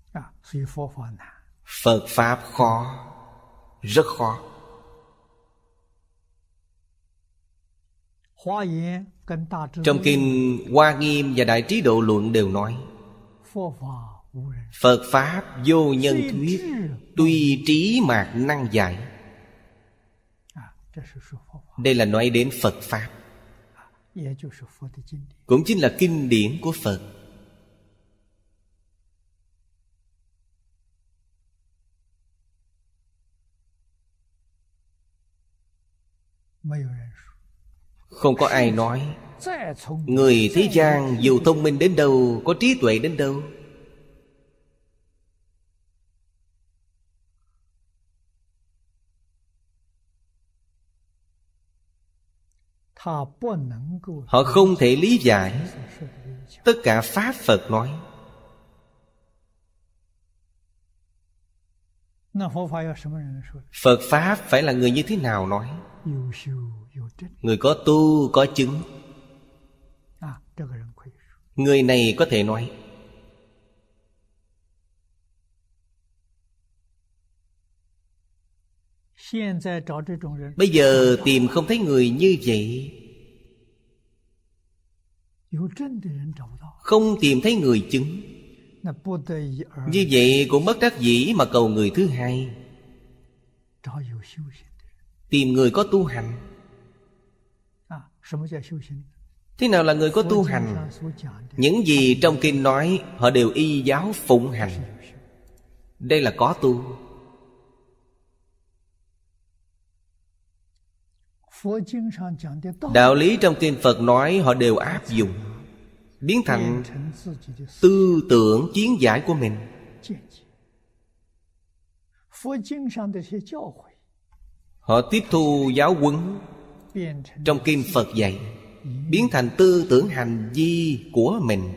Phật Pháp khó, rất khó. Trong kinh Hoa Nghiêm và Đại Trí Độ Luận đều nói Phật Pháp vô nhân thuyết, tuy trí mạt năng giải. Đây là nói đến Phật Pháp, cũng chính là kinh điển của Phật. Không có ai nói người thế gian dù thông minh đến đâu, có trí tuệ đến đâu, họ không thể lý giải tất cả Pháp Phật nói. Phật Pháp phải là người như thế nào nói? Người có tu, có chứng. Người này có thể nói. Bây giờ tìm không thấy người như vậy, không tìm thấy người chứng. Như vậy cũng bất đắc dĩ mà cầu người thứ hai, tìm người có tu hành. Thế nào là người có tu hành? Những gì trong kinh nói họ đều y giáo phụng hành. Đây là có tu. Đạo lý trong kinh Phật nói họ đều áp dụng, biến thành tư tưởng kiến giải của mình. Họ tiếp thu giáo huấn trong kinh Phật dạy, biến thành tư tưởng hành vi của mình.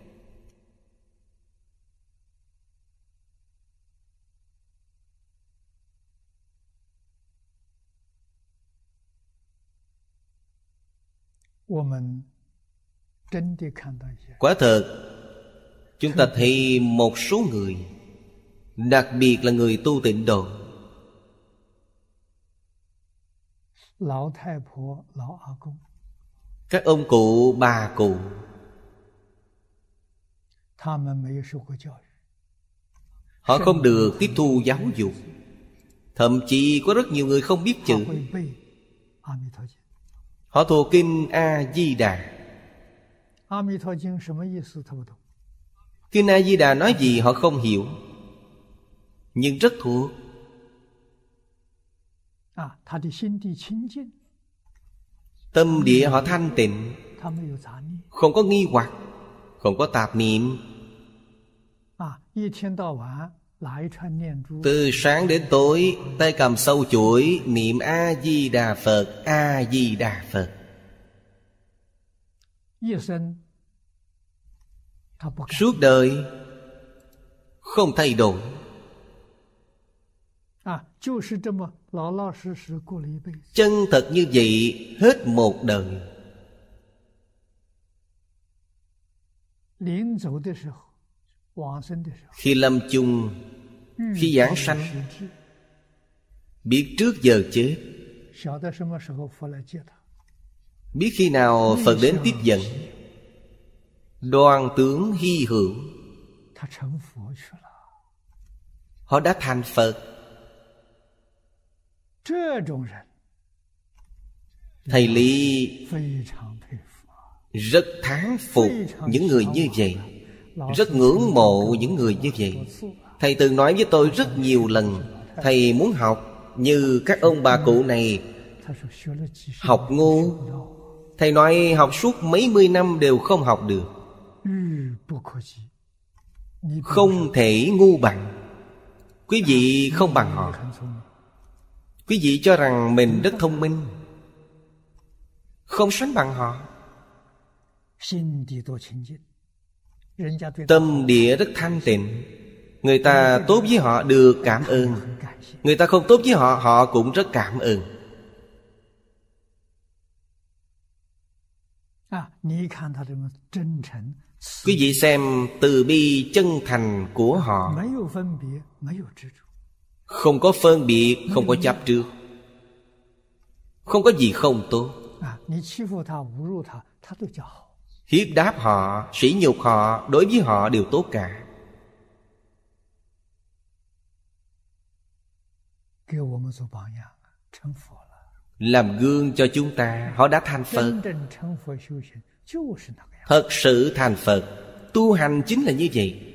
Quả thật, chúng ta thấy một số người, đặc biệt là người tu Tịnh Độ, các ông cụ, bà cụ, họ không được tiếp thu giáo dục. Thậm chí có rất nhiều người không biết chữ. Họ thuộc kinh A-di-đà. Kinh A-di-đà nói gì họ không hiểu, nhưng rất thuộc. Tâm địa họ thanh tịnh, không có nghi hoặc, không có tạp niệm. Từ sáng đến tối, tay cầm sâu chuỗi niệm A-di-đà Phật, A-di-đà Phật. Suốt đời không thay đổi. Chân thật như vậy hết một đời. Khi lâm chung, khi giảng sanh, biết trước giờ chết, biết khi nào Phật đến tiếp dẫn. Đoan tướng hy hữu, họ đã thành Phật. Thầy Lý rất thán phục những người như vậy, rất ngưỡng mộ những người như vậy. Thầy từng nói với tôi rất nhiều lần, thầy muốn học như các ông bà cụ này. Học ngu. Thầy nói học suốt mấy mươi năm đều không học được. Không thể ngu bằng. Quý vị không bằng họ. Quý vị cho rằng mình rất thông minh, không sánh bằng họ. Tâm địa rất thanh tịnh. Người ta tốt với họ được cảm ơn, người ta không tốt với họ, họ cũng rất cảm ơn. Quý vị xem từ bi chân thành của họ, không có phân biệt, không có chấp trước, không có gì không tốt. Hiếp đáp họ, sỉ nhục họ, đối với họ đều tốt cả. Làm gương cho chúng ta, họ đã thành Phật. Thật sự thành Phật, tu hành chính là như vậy.